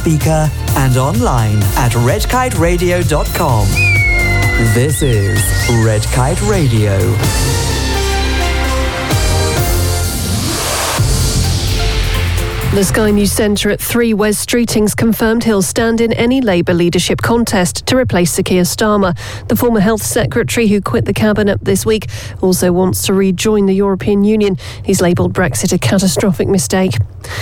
speaker and online at redkiteradio.com. This is Red Kite Radio. The Sky News Centre at 3, Wes Streetings confirmed he'll stand in any Labour leadership contest to replace Sir Keir Starmer. The former Health Secretary, who quit the Cabinet this week, also wants to rejoin the European Union. He's labelled Brexit a catastrophic mistake.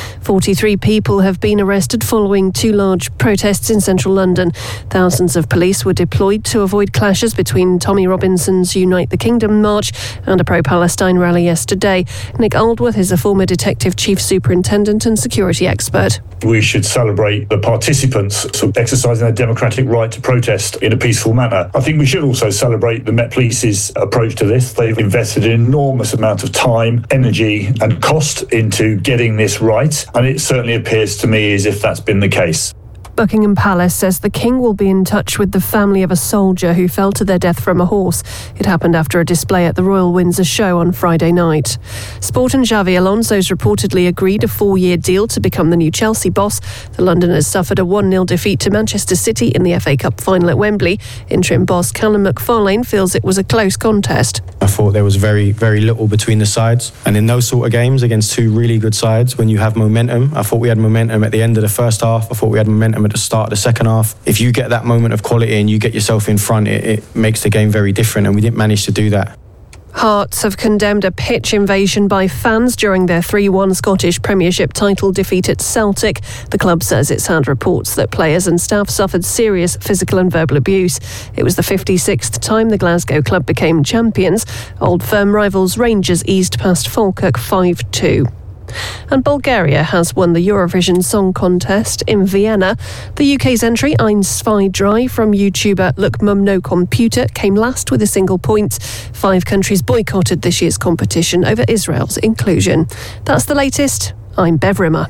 43 people have been arrested following 2 large protests in central London. Thousands of police were deployed to avoid clashes between Tommy Robinson's Unite the Kingdom march and a pro-Palestine rally yesterday. Nick Aldworth is a former detective chief superintendent and security expert. We should celebrate the participants exercising their democratic right to protest in a peaceful manner. I think we should also celebrate the Met Police's approach to this. They've invested an enormous amount of time, energy and cost into getting this right, and it certainly appears to me as if that's been the case. Buckingham Palace says the King will be in touch with the family of a soldier who fell to their death from a horse. It happened after a display at the Royal Windsor Show on Friday night. Sport and Xavi Alonso's reportedly agreed a 4-year deal to become the new Chelsea boss. The Londoners suffered a 1-0 defeat to Manchester City in the FA Cup final at Wembley. Interim boss Callum McFarlane feels it was a close contest. I thought there was very, very little between the sides. And in those sort of games against 2 really good sides, when you have momentum, I thought we had momentum at the end of the first half. I thought we had momentum at the start of the second half. If you get that moment of quality and you get yourself in front, it makes the game very different, and we didn't manage to do that. Hearts have condemned a pitch invasion by fans during their 3-1 Scottish Premiership title defeat at Celtic. The club says it's had reports that players and staff suffered serious physical and verbal abuse. It was the 56th time the Glasgow club became champions. Old Firm rivals Rangers eased past Falkirk 5-2. And Bulgaria has won the Eurovision Song Contest in Vienna. The UK's entry, Ein Zwei Drei, from YouTuber Look Mum No Computer, came last with a single point. 5 countries boycotted this year's competition over Israel's inclusion. That's the latest. I'm Bev Rimmer.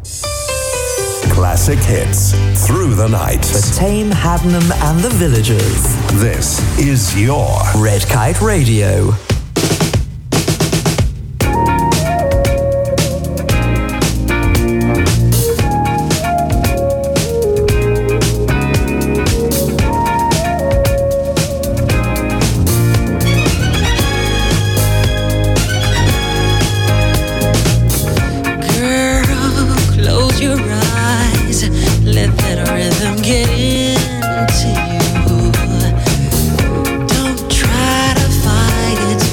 Classic hits through the night. For Tame, Haddenham and the Villagers. This is your Red Kite Radio. Don't try to fight it.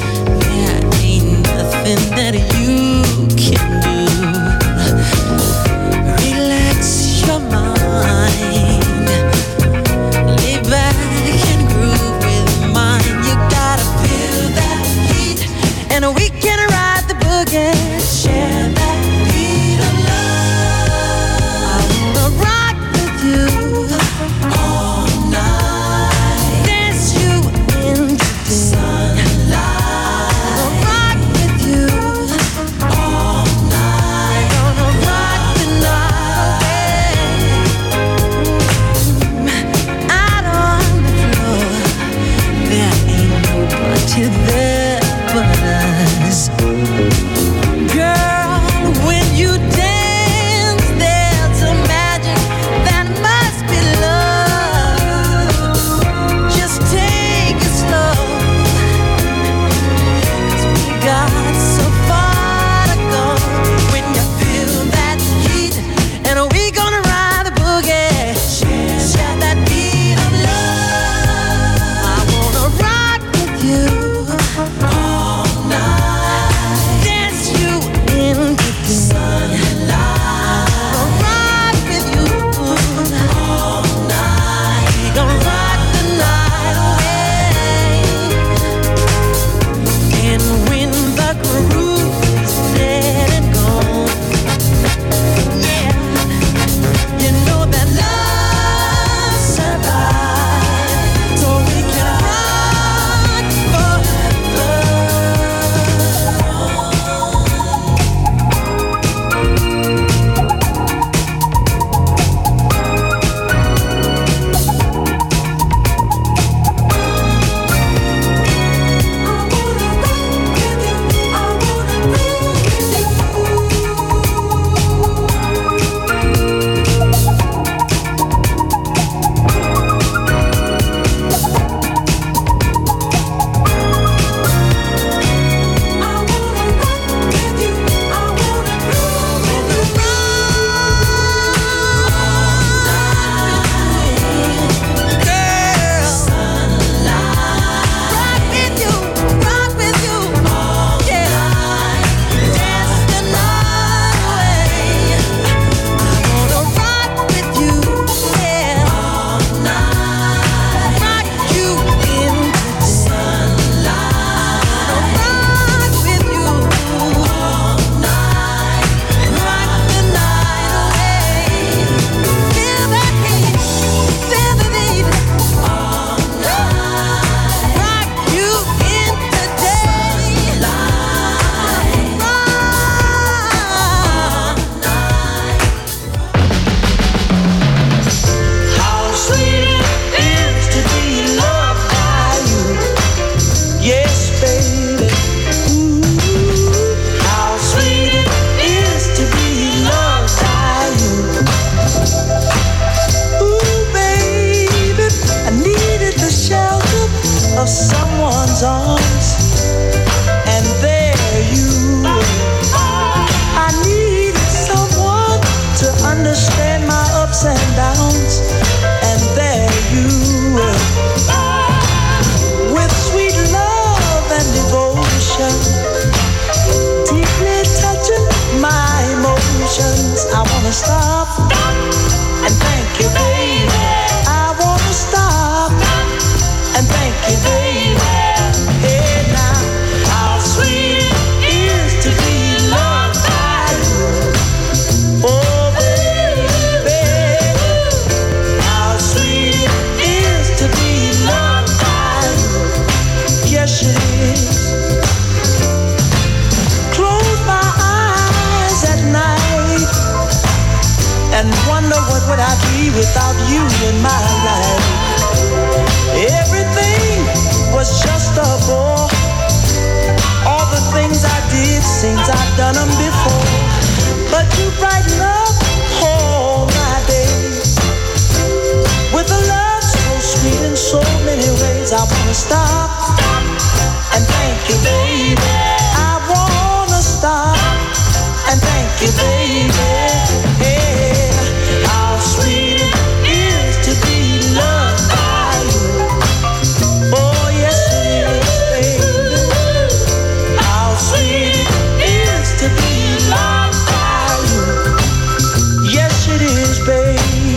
wonder what would I be without you in my life. Everything was just a bore. All the things I did seems I've done them before. But you brighten up all my days with a love so sweet in so many ways. I wanna stop and thank you, baby. I wanna stop and thank you, baby. Hey, how sweet it is to be loved by you. Oh, yes it is, baby. How sweet it is to be loved by you. Yes it is, baby.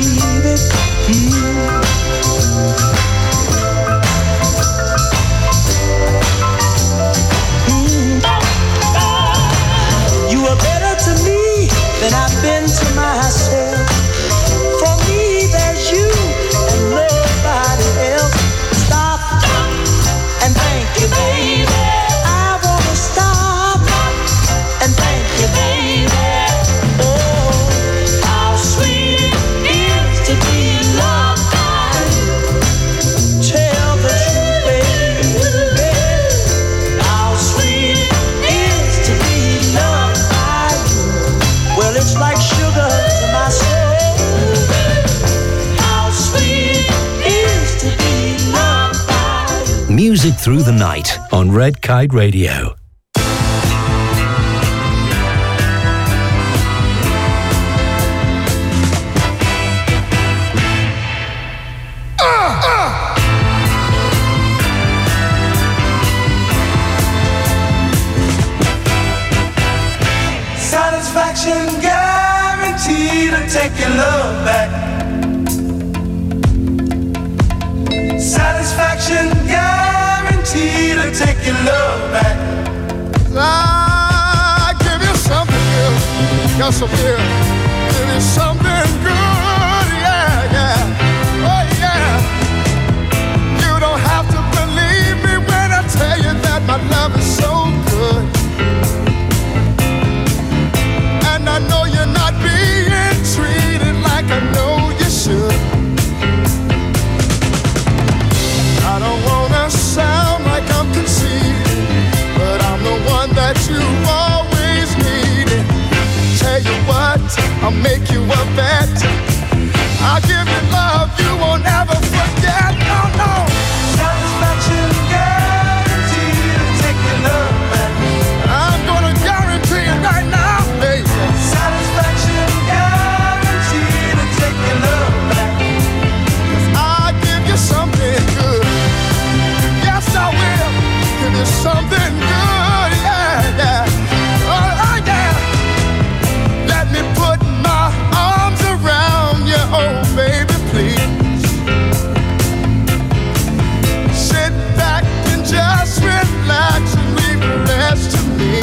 You are better to me than I've been to myself. For me, there's you and nobody else. Stop and thank you, baby. I wanna stop and thank you, baby. Oh, how sweet it is to be loved by you. Tell the truth, baby. How sweet it is to be loved by you. Well, it's like sugar to my soul. How sweet it is to be loved by you. Music Through the Night on Red Kite Radio. Satisfaction guaranteed to take your love back. Satisfaction guaranteed to take your love back. I give you something good. Got some here. Give you something good. Yeah, yeah. Oh, yeah. You don't have to believe me when I tell you that my love is so good. And I know you're not being treated like I know you should. I don't wanna sound like I'm conceited, but I'm the one that you always needed. Tell you what, I'll make you a bet. I'll give you love you won't ever forget. No, no. Satisfaction guaranteed to take your love back. I'm gonna guarantee it right now, baby. Satisfaction guaranteed to take your love back. 'Cause I'll give you something good. Yes, I will. Give you something good. Yeah, yeah. Oh, yeah. Let me put my arms around you, oh baby, please. Sit back and just relax and leave the rest to me.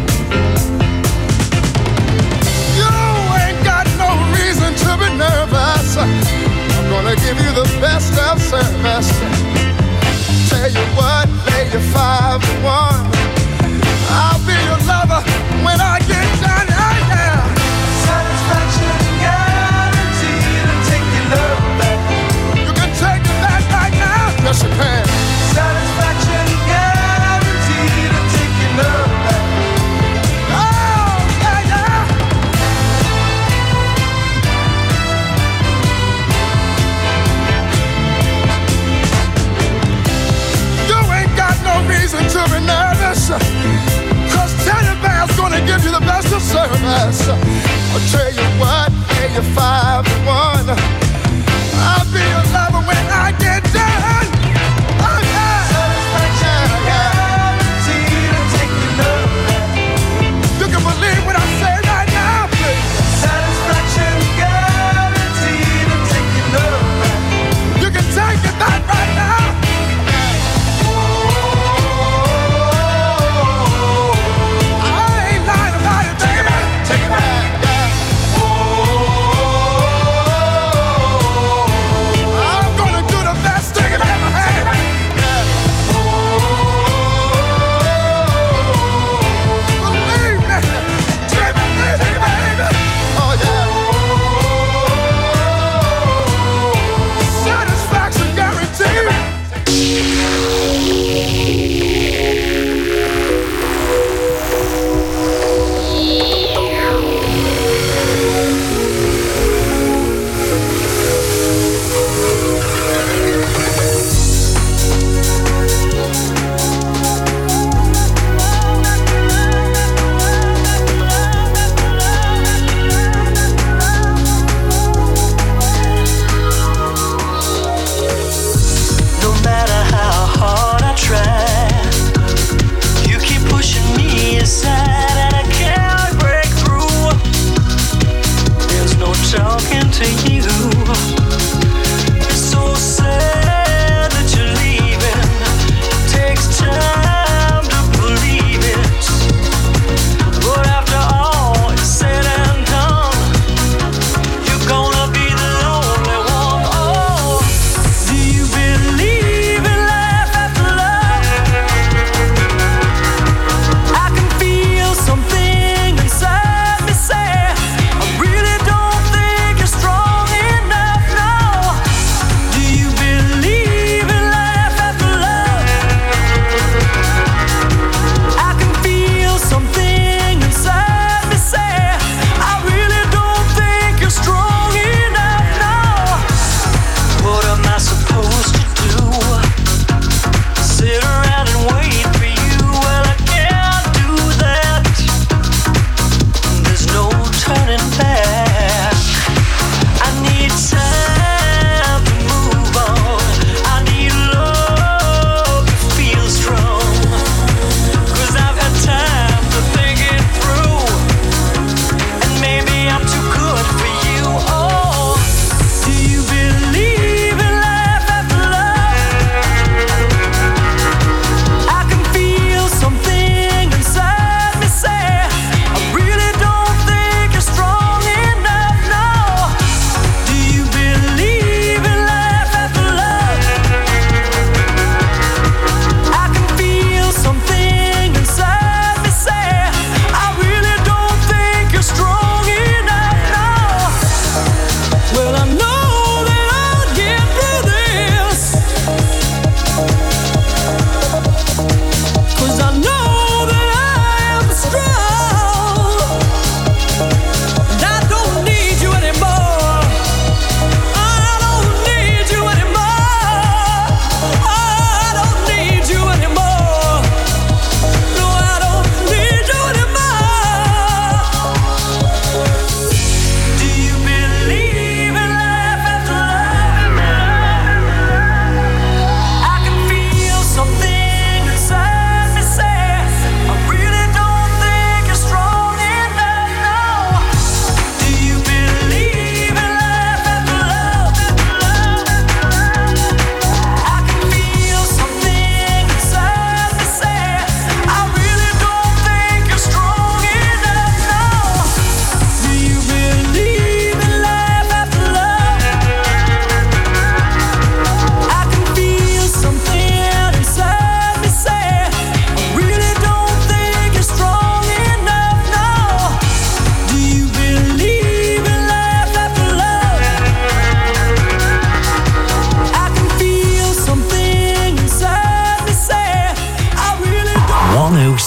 You ain't got no reason to be nervous. I'm gonna give you the best of service. Tell you what, lay your 5 to 1. I'll be your lover when I get done. Yeah, yeah. Satisfaction guaranteed to take your love back. You can take it back right now. Yes, you can. Satisfaction guaranteed to take your love back. Oh, yeah, yeah. You ain't got no reason to be nervous, 'cause Teddy Bear's gonna give you the best of service. I'll tell you what, pay you 5 to 1. I'll be your lover when I get done. Oh, yeah. Satisfaction guaranteed to take your love back. You can believe what I say right now, please. Satisfaction guaranteed to take your love back. You can take it back right now. I ain't lying about it. Take it back. Take it back. Yeah.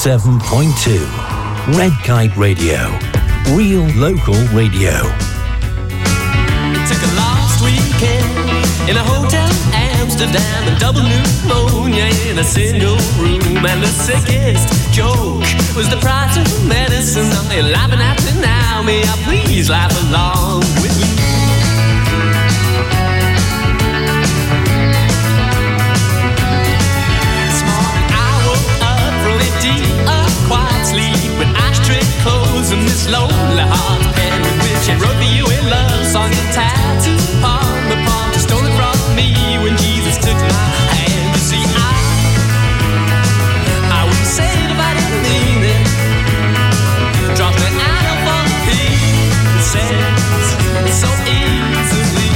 107.2. Red Kite Radio. Real local radio. It took a last weekend in a hotel in Amsterdam, a double pneumonia in a single room, and the sickest joke was the price of medicine. They're laughing at me now, may I please laugh along with me? This morning I woke up from a deep, quiet sleep with ashtray clothes and this lonely heart pen with which I wrote for you a love song and tattoo upon the palm to stole it from me when Jesus took my hand. You see, I wouldn't say it if I didn't mean it. Dropped it out of all the pieces so easily.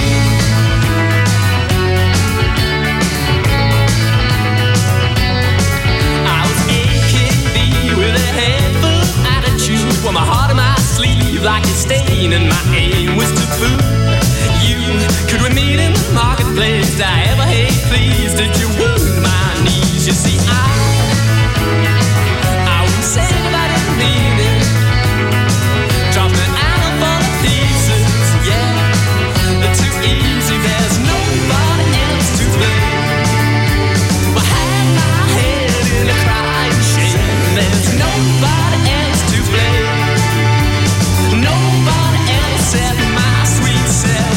I was AKB with a head full of attitude, wore my heart on my sleeve like a stain, and my aim was to fool you. Could we meet in the marketplace? Did I ever hate please? Did you wound my knees? You see, I wouldn't say if I didn't mean it. Dropped it out of all the pieces, yeah. Too easy, there's nobody else to blame. Well, I had my head in a crying shame. There's nobody else to blame. Nobody else except my sweet self.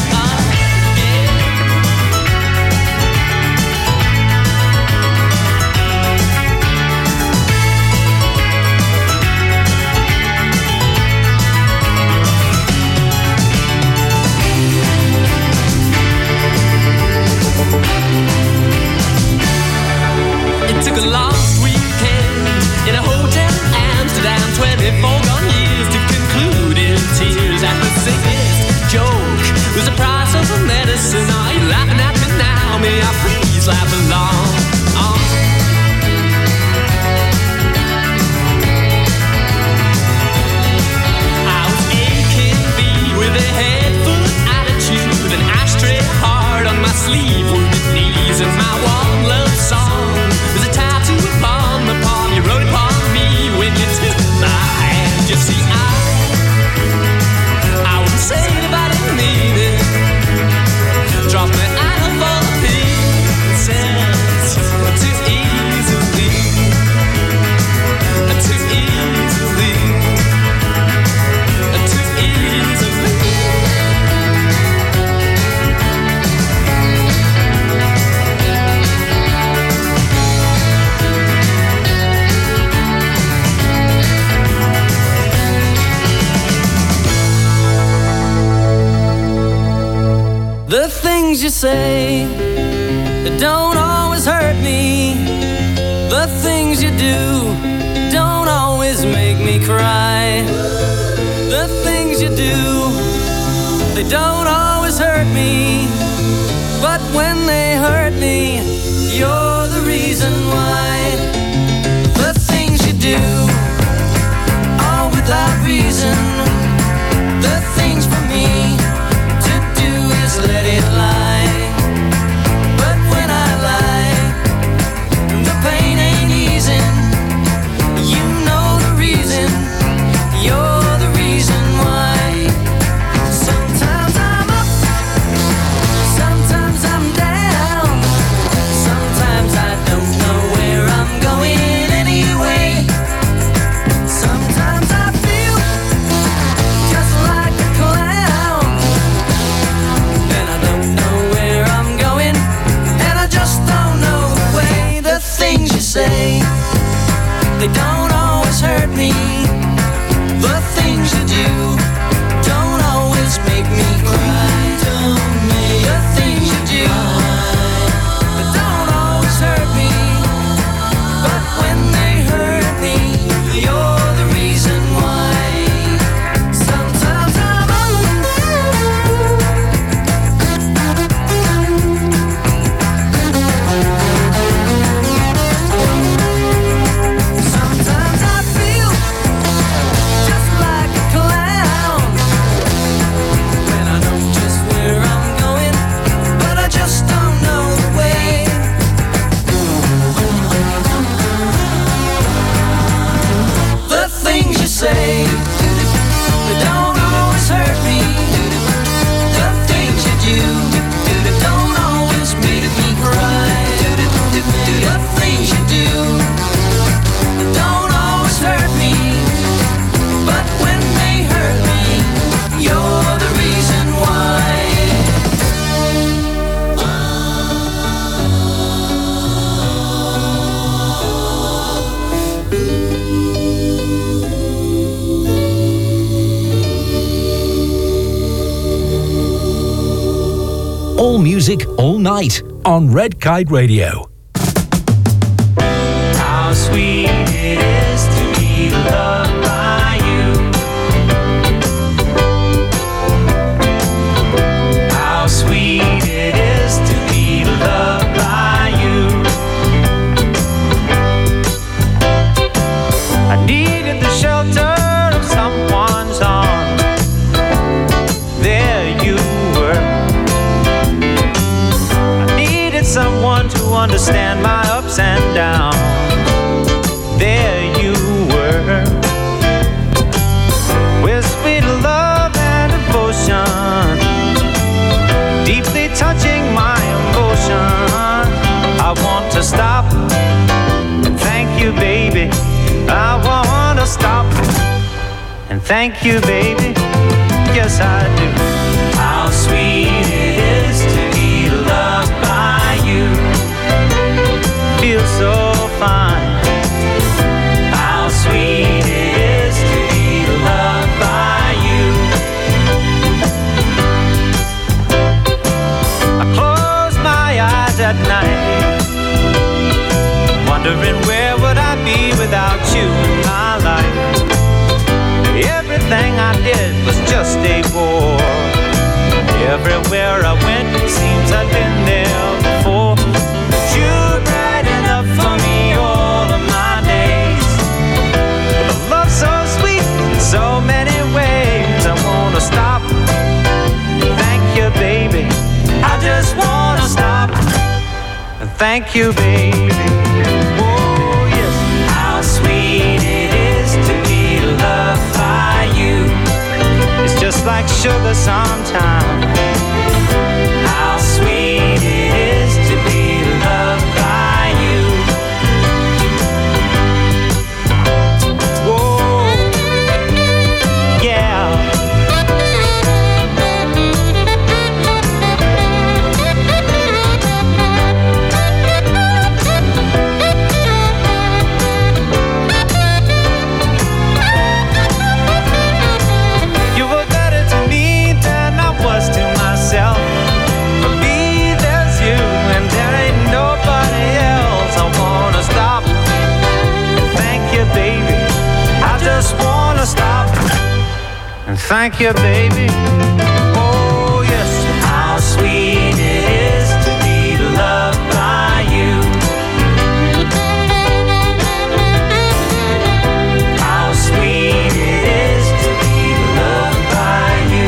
Took a last weekend in a hotel in Amsterdam, 24 gone years to conclude in tears. And the sickest joke was the price of the medicine. Are you laughing at me now? May I please laugh along? I was AKB with a head full of attitude, an ashtray hard on my sleeve, wounded knees, and my one love song was a tattoo upon my palm. You wrote upon me when you took my hand. You see, I wouldn't say it if I didn't mean it. Drop me out of all the pieces too easily, too easily, too easily. The things you say that don't always hurt me. The things you do don't always make me cry. The things you do, they don't always hurt me. But when they hurt me, you're the reason why. The things you do, all without reason. The things for me let it lie. But when I lie, the pain ain't easing. You know the reason. You're the reason why. Sometimes I'm up, All music, all night on Red Kite Radio. How sweet it is to be loved by you. How sweet it is to be loved by you. I needed the shelter of someone's arms. There you were. I needed someone to understand my ups and downs. There you were, with sweet love and devotion, deeply touching my emotion. I want to stop and thank you, baby. I want to stop and thank you, baby. Yes, I do. How sweet it is to be loved by you. Feels so fine. How sweet it is to be loved by you. I close my eyes at night, wondering where would I be without you in my life. Everything I did was just a bore. Everywhere I went, it seems I've been there before. But you're bright enough for me all of my days. With a love so sweet in so many ways, I wanna stop. Thank you, baby. I just wanna stop. And thank you, baby. Oh yes, how sweet it is to be loved by you. It's just like sugar sometimes. How sweet it is to be loved by you. Whoa, yeah. You were better to me than I was to myself. For me, there's you, and there ain't nobody else. I wanna stop and thank you, baby. I just wanna stop and thank you, baby. Oh yes, how sweet it is to be loved by you. How sweet it is to be loved by you.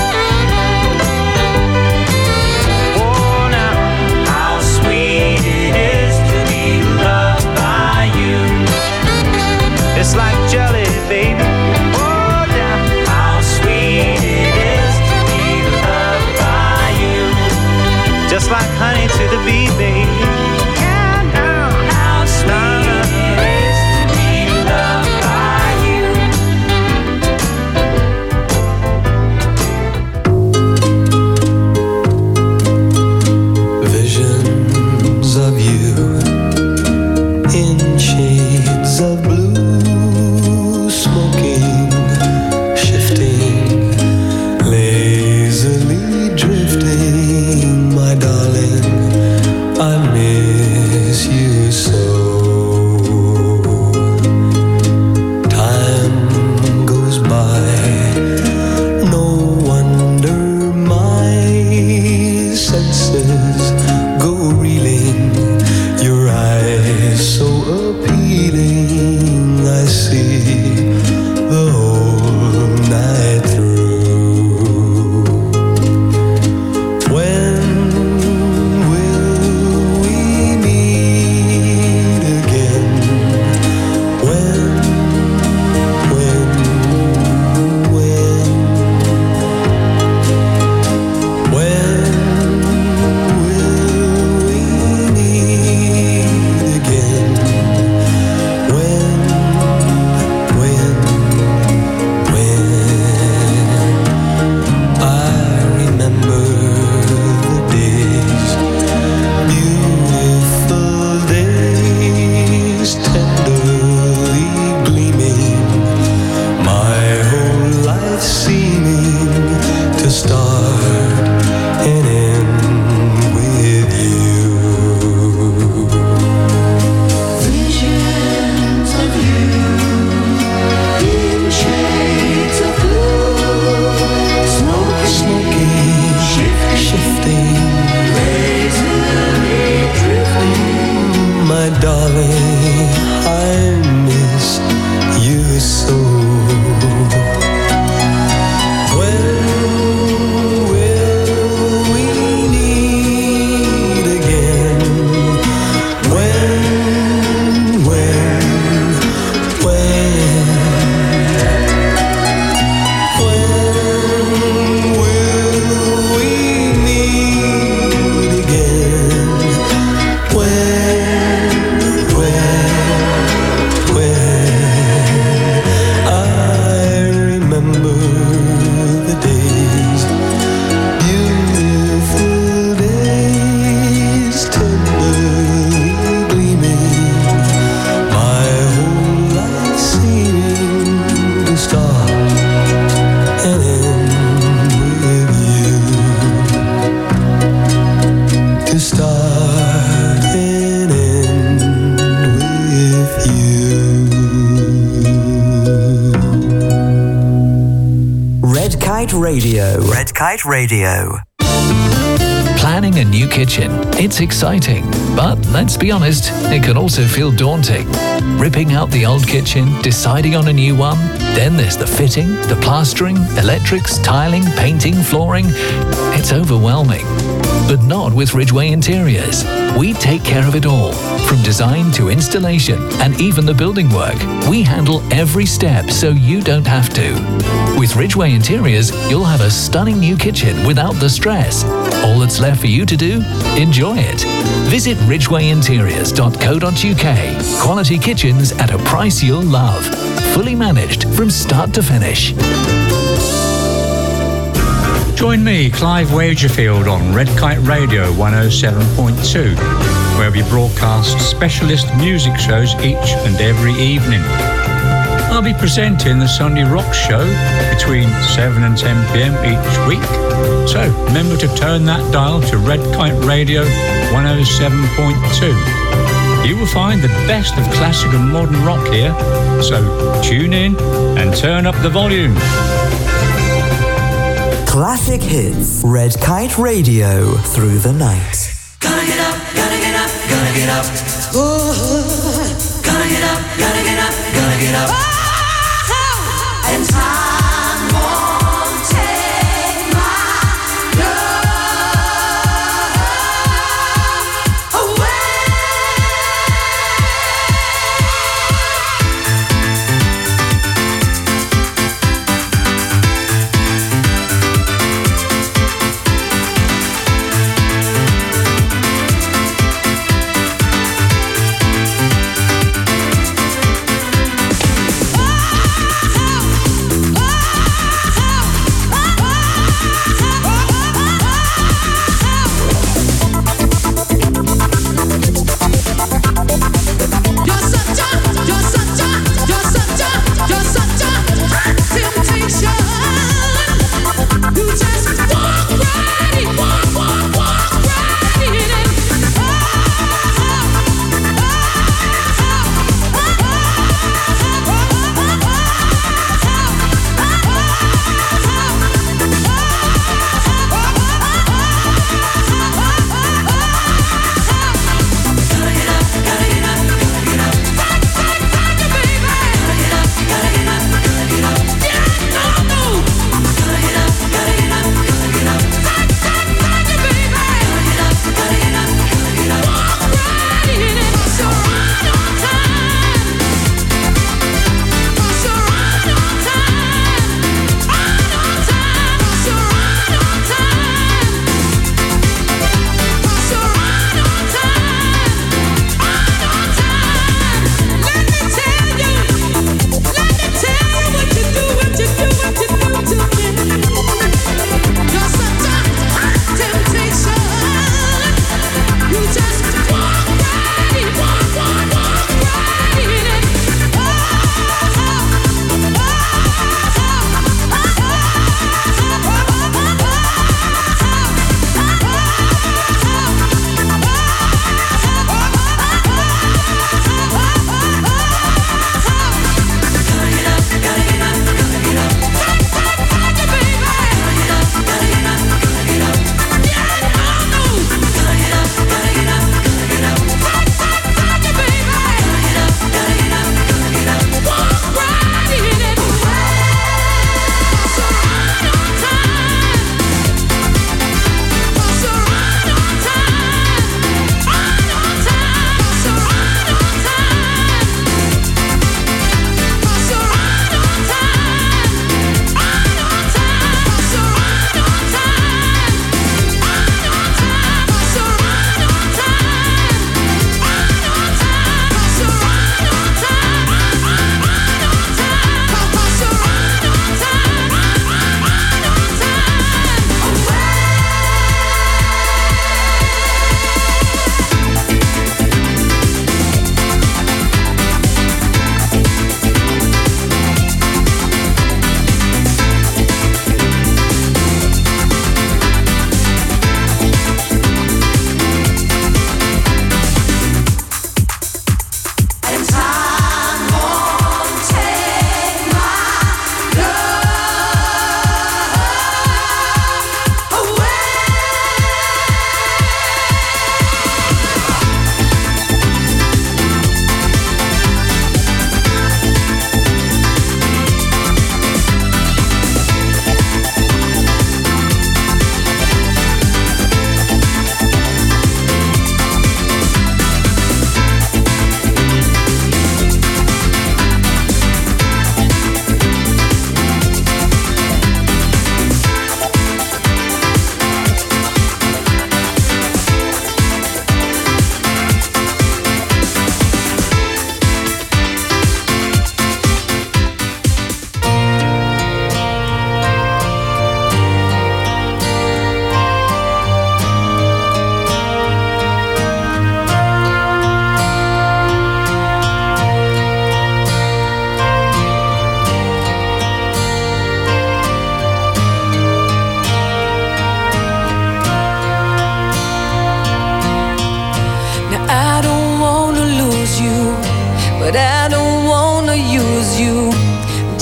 Oh now, how sweet it is to be loved by you. It's like jelly, baby. Oh now, how sweet it is to be loved by you. Just like honey to the bee, baby. Yeah, now, how sweet it is to be loved by you. Visions of you in shades of blue, smoking, shifting, lazily drifting. My darling, I miss you so. Time goes by, no wonder my senses go reeling. Your eyes so appealing, I see the whole night through. When will we meet again? When Radio. Red Kite Radio. Planning a new kitchen. It's exciting, but let's be honest, it can also feel daunting. Ripping out the old kitchen, deciding on a new one, then there's the fitting, the plastering, electrics, tiling, painting, flooring. It's overwhelming. But not with Ridgeway Interiors. We take care of it all, from design to installation and even the building work. We handle every step so you don't have to. With Ridgeway Interiors, you'll have a stunning new kitchen without the stress. All that's left for you to do? Enjoy it. Visit ridgwayinteriors.co.uk. Quality kitchens at a price you'll love. Fully managed from start to finish. Join me, Clive Wagerfield, on Red Kite Radio 107.2, where we broadcast specialist music shows each and every evening. I'll be presenting the Sunday Rock Show between 7 and 10 p.m. each week. So remember to turn that dial to Red Kite Radio 107.2. You will find the best of classic and modern rock here. So tune in and turn up the volume. Classic hits. Red Kite Radio through the night. Gonna get up, gonna get up, gonna get up. Ooh. Gonna get up, gonna get up, gonna get up. Oh! And time won't take my love away. Oh!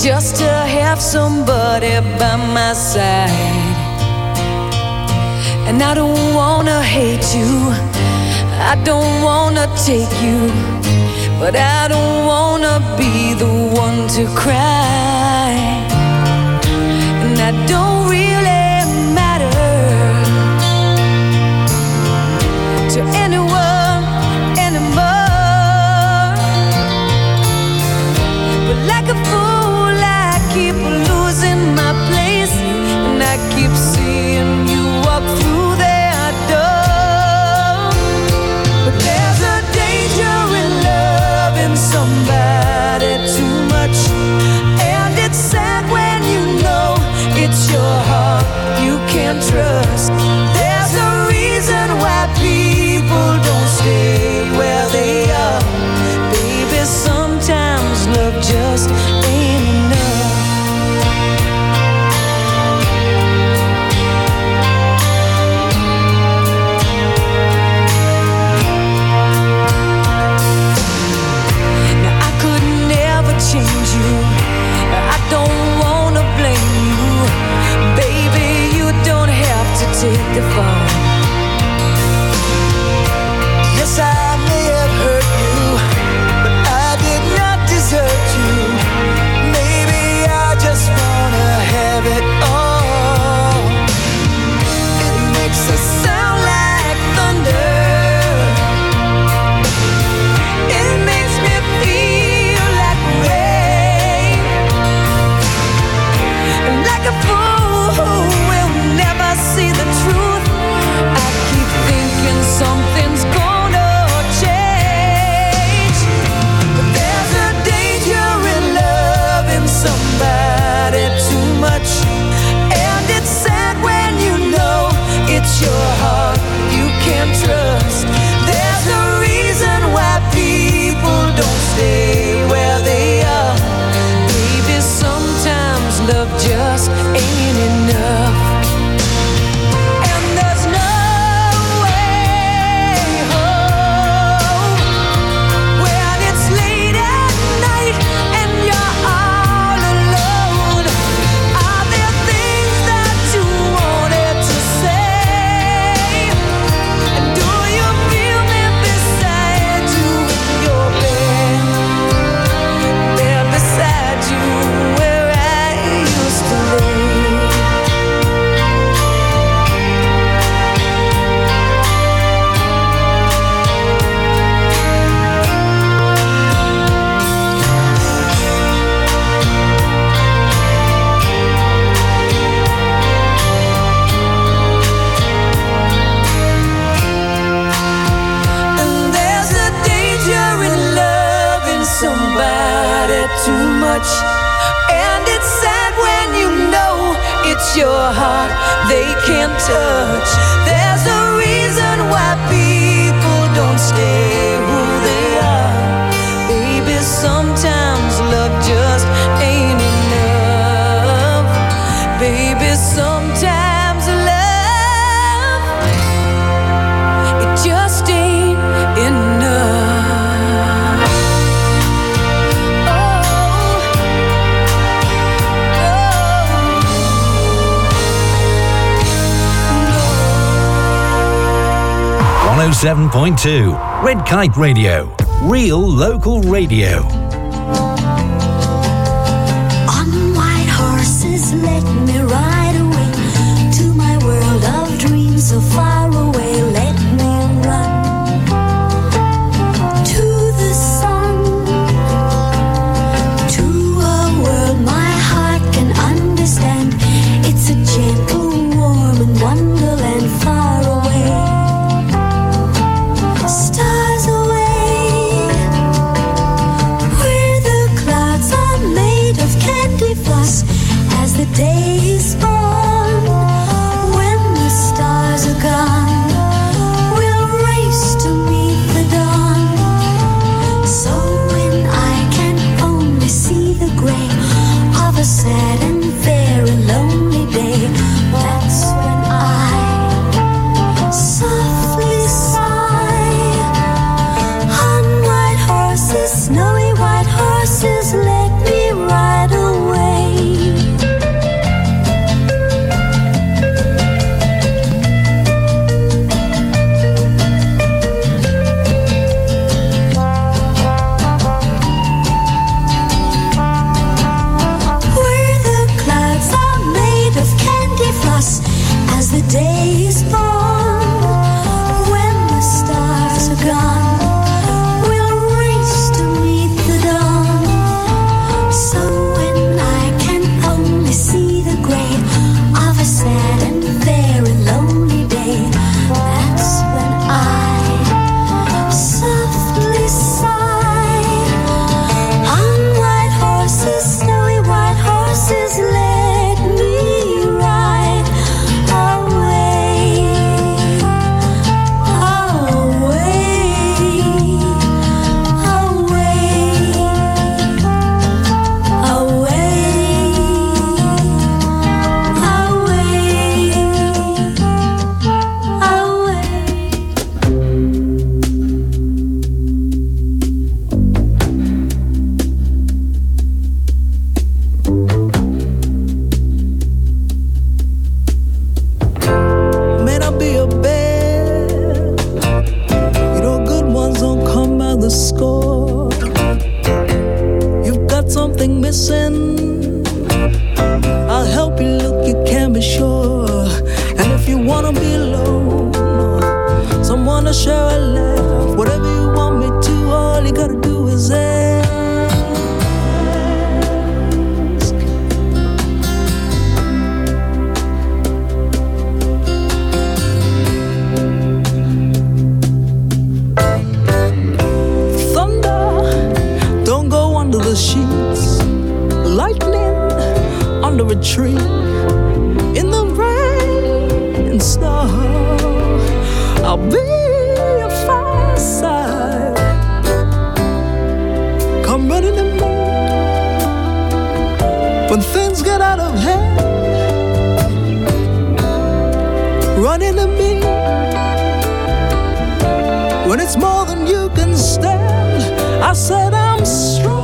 just to have somebody by my side. And I don't wanna hate you, I don't wanna take you, but I don't wanna be the one to cry. And I don't really matter to anyone anymore. But like a fool I keep losing my place, and I keep seeing you walk through that door. But there's a danger in loving somebody too much, and it's sad when you know it's your heart you can't trust. There's a reason why people don't stay where they are. Baby, sometimes love just ain't enough. Now I could never change you, I don't wanna blame you. Baby, you don't have to take the fall. Yes, I may have hurt you, but I did not desert you. Maybe I just wanna have it all. It makes us sound like thunder. It makes me feel like rain, and like a fool who will never see the truth. I keep thinking something's gonna change. But there's a danger in loving somebody too much, and it's sad when you know it's your heart you can't trust. There's a reason why people don't stay where they are. Baby, sometimes love just ain't enough. And there's no way home when it's late at night and you're all alone. Are there things that you wanted to say? And do you feel me beside you in your bed? There beside you where I used to lay. And there's a danger in loving somebody too much, and it's sad when you know it's your heart they can't touch. There's a reason why people don't stay who they are. Baby, sometimes love just ain't enough. Baby, sometimes love, it just ain't enough. Oh, 107.2 Red Kite Radio. Real local radio. On white horses, let me ride away to my world of dreams so far away. Let me run to the sun, to a world my heart can understand. It's a gentle, warm and wonderland far away. Stars away, where the clouds are made of candy floss. As the day is born, when the stars are gone, wanna share a laugh, whatever you want me to, all you gotta do is ask. Thunder, don't go under the sheets. Lightning, under a tree. In the rain and snow, I'll be your fireside. Come running to me when things get out of hand. Running to me when it's more than you can stand. I said I'm strong.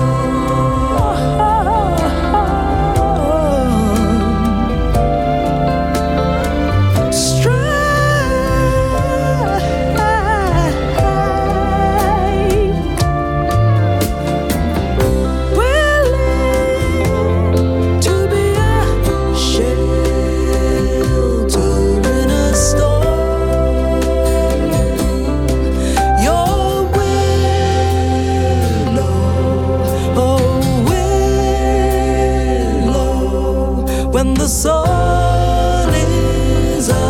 When the sun is up,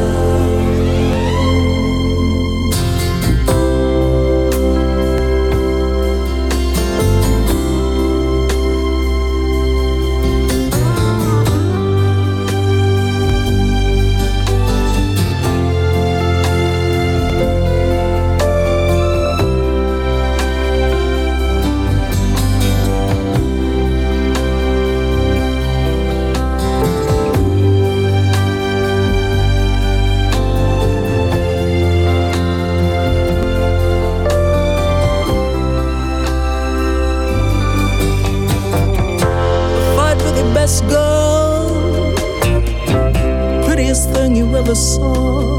best girl, prettiest thing you ever saw.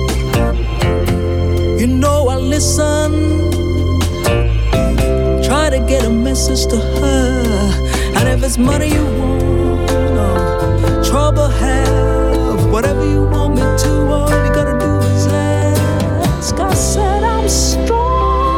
You know I listen, try to get a message to her. And if it's money you want, or trouble have, whatever you want me to, all you gotta do is ask. I said I'm strong.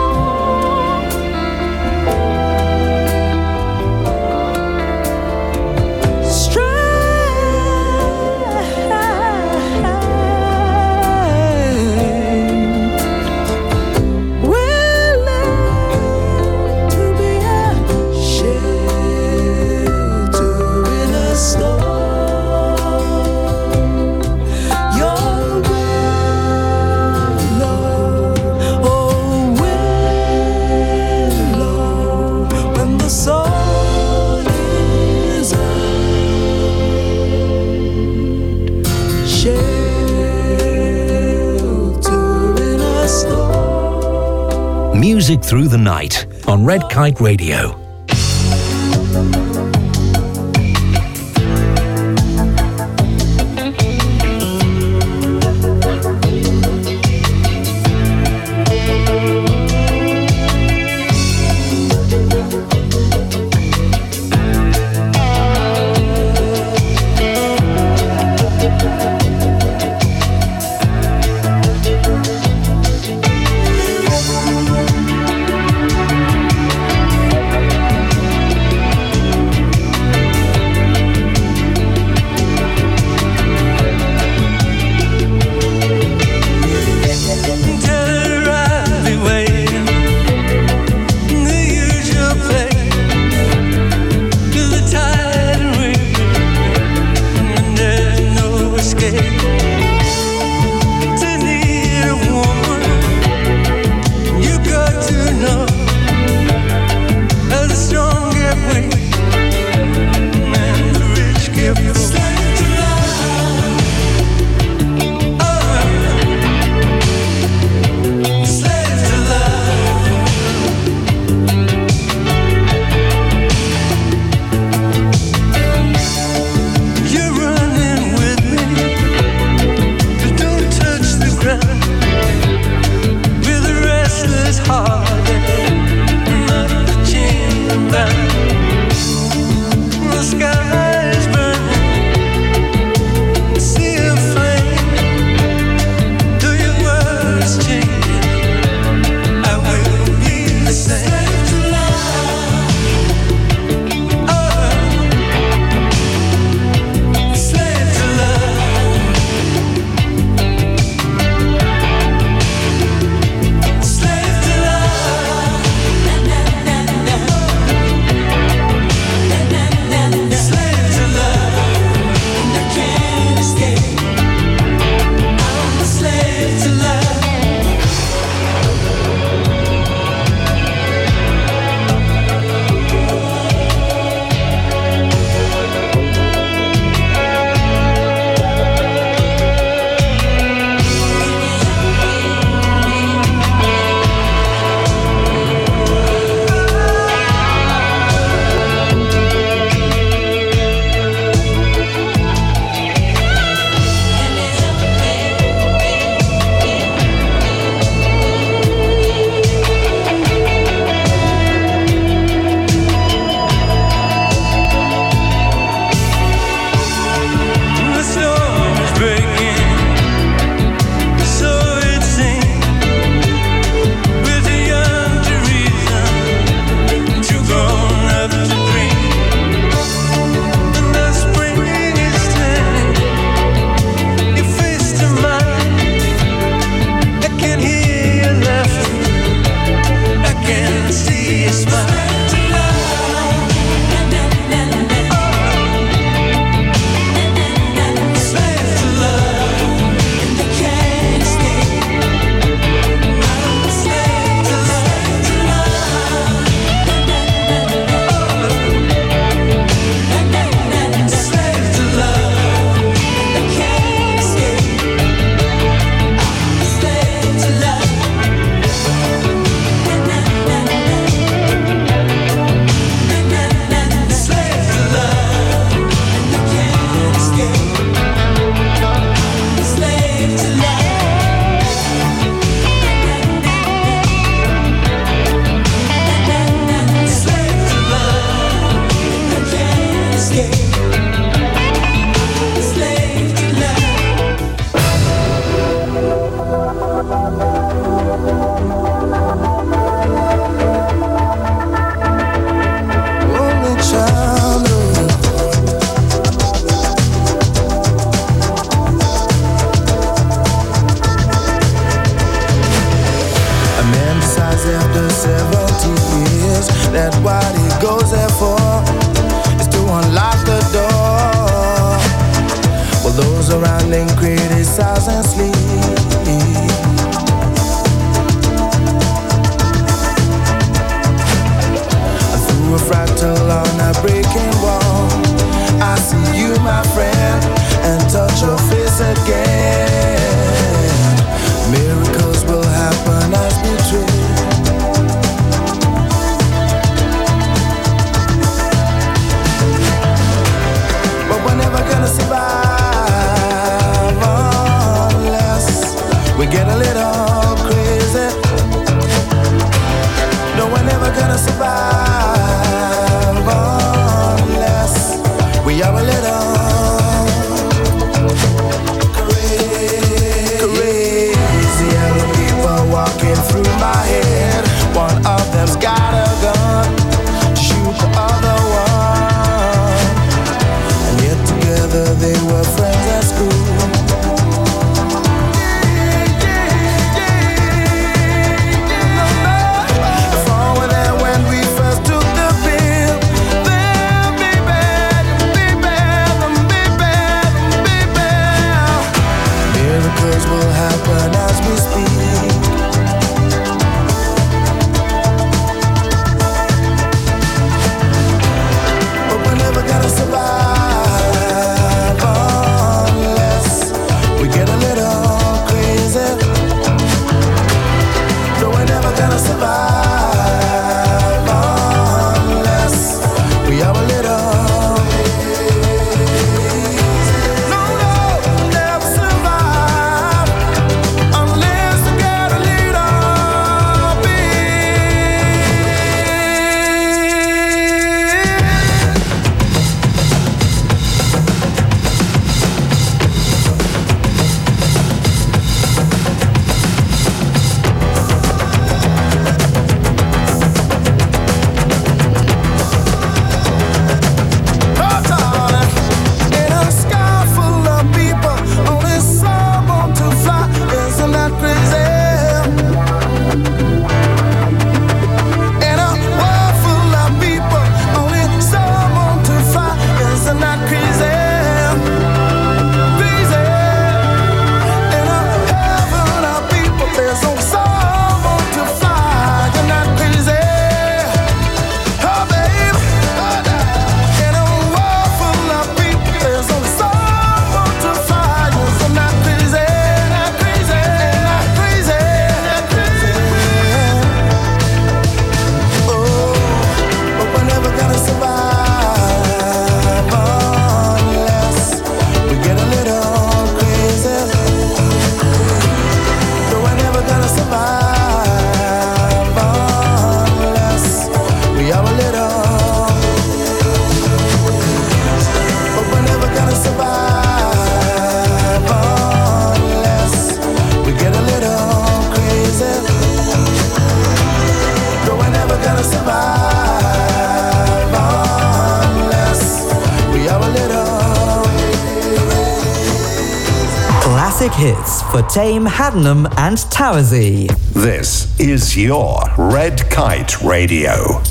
Music Through the Night on Red Kite Radio. Man decides after 70 years that what he goes there for is to unlock the door. Well, those around him criticize and sleep. Through a fractal on a breaking wall, I see you, my friend, and touch your face again. Miracles will happen as we dream. But we're never gonna survive unless we get a little crazy. No, we're never gonna survive unless we are a little crazy. Yellow people walking through my head. One of them's got a gun to shoot the other one. And yet together they were friends at school. If all were there when we first took the pill, then baby, miracles will happen as we speak. But we're never gonna survive unless we get a little crazy. No, we're never gonna survive unless we are a little. No, never survive unless we get a little in a sky full of people, only some want to fly. Isn't that crazy? In a world full of people, only some want to fly. Isn't that crazy? Crazy. In a heaven of people, there's only some want to fly. Isn't that crazy? Oh, babe. In a world full of people, there's only some want to fly. Isn't that crazy? That crazy? That crazy? That crazy? Oh, but we're never gonna survive unless we get a little crazy. No, we're never gonna survive unless we are a little. But we're never gonna survive unless we get a little crazy. No, we're never gonna survive unless we are a little. Classic hits for Tame Haddenham and Towersey. This is your Red Kite Radio.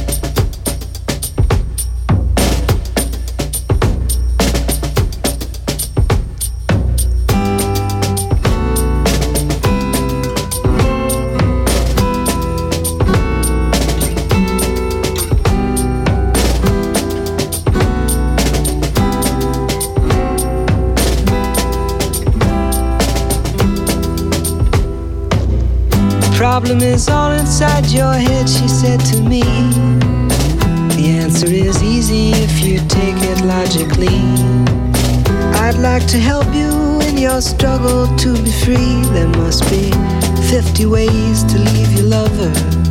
Problem is all inside your head, she said to me. The answer is easy if you take it logically. I'd like to help you in your struggle to be free. There must be 50 ways to leave your lover.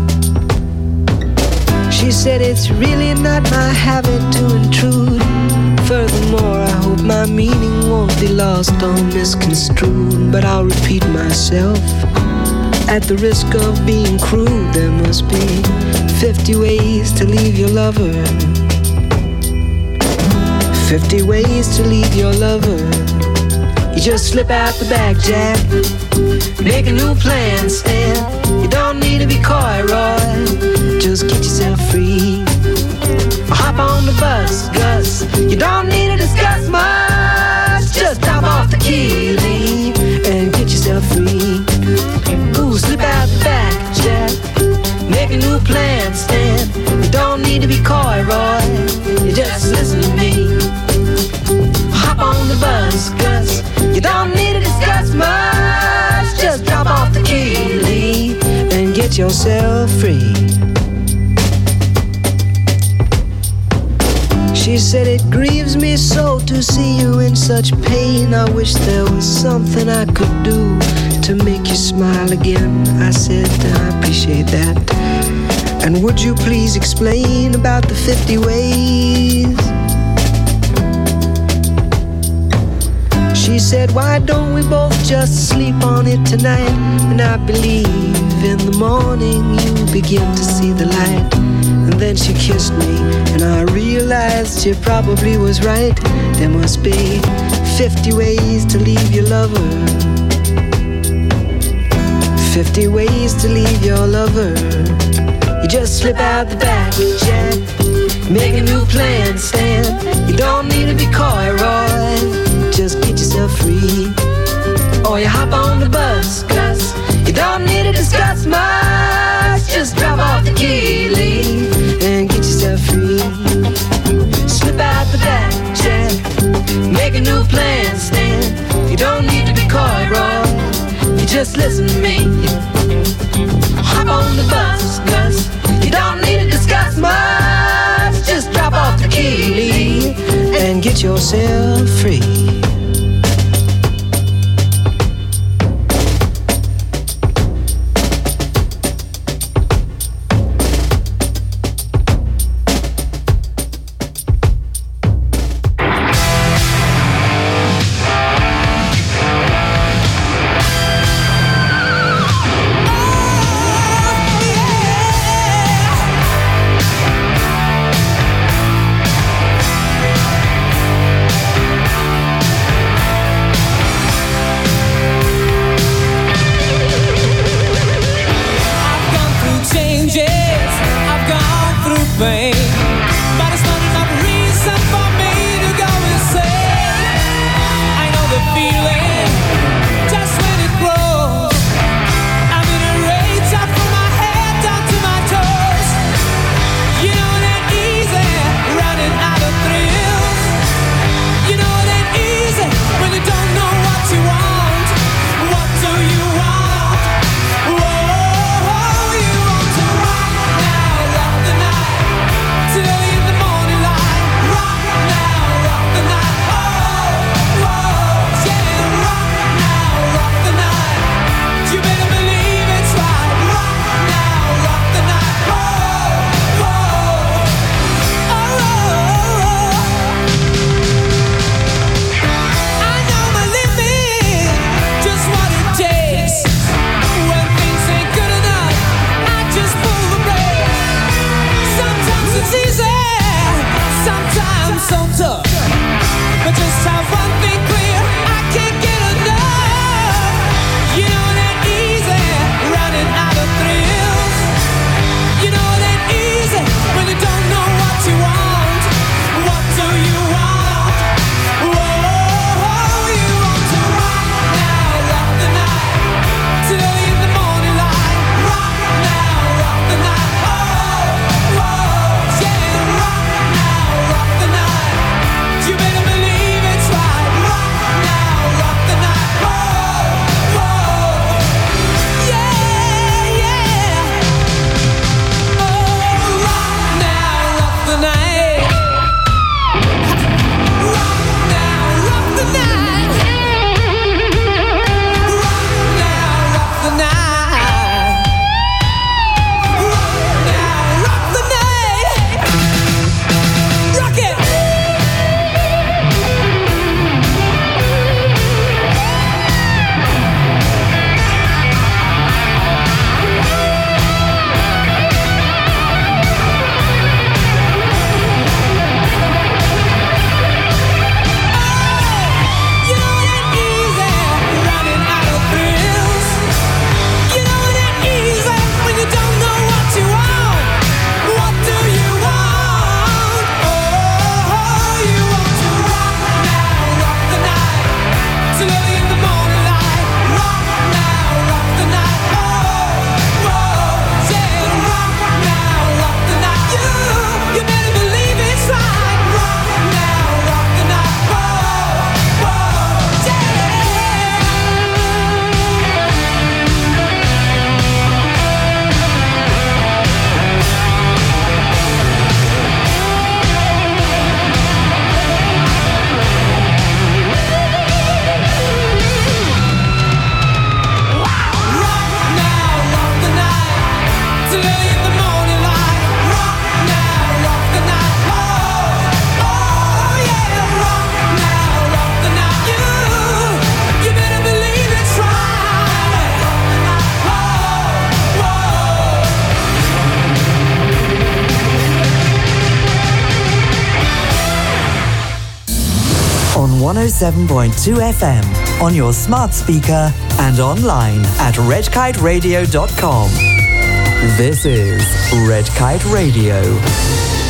She said it's really not my habit to intrude. Furthermore, I hope my meaning won't be lost or misconstrued. But I'll repeat myself. At the risk of being crude, there must be 50 ways to leave your lover. 50 ways to leave your lover. You just slip out the back, Jack. Make a new plan, Stan. You don't need to be coy, Roy. Just get yourself free. Hop on the bus, Gus. You don't need to discuss much. Just drop off the key, leave, and get yourself free. Ooh, slip out the back, Jack. Make a new plan, Stan. You don't need to be coy, Roy. You just listen to me. Hop on the bus, Gus. You don't need to discuss much. Just drop off the key, leave, and get yourself free. She said, it grieves me so to see you in such pain. I wish there was something I could do to make you smile again. I said, I appreciate that. And would you please explain about the 50 ways? She said, why don't we both just sleep on it tonight? And I believe in the morning you begin to see the light. And then she kissed me, and I realized she probably was right. There must be 50 ways to leave your lover. 50 ways to leave your lover. You just slip out the back, Jack. Make a new plan, Stan. You don't need to be coy, Roy. Just get yourself free. Or you hop on the bus, Gus. You don't need to discuss much. Just drop off the key, leave, and get yourself free. Slip out the back, Jack. Make a new plan, Stan. You don't need to be coy, Roy. You just listen to me. Hop on the bus, Gus. You don't need to discuss much. Just drop off the key, leave, and get yourself free. 107.2 FM on your smart speaker and online at redkiteradio.com. This is Red Kite Radio.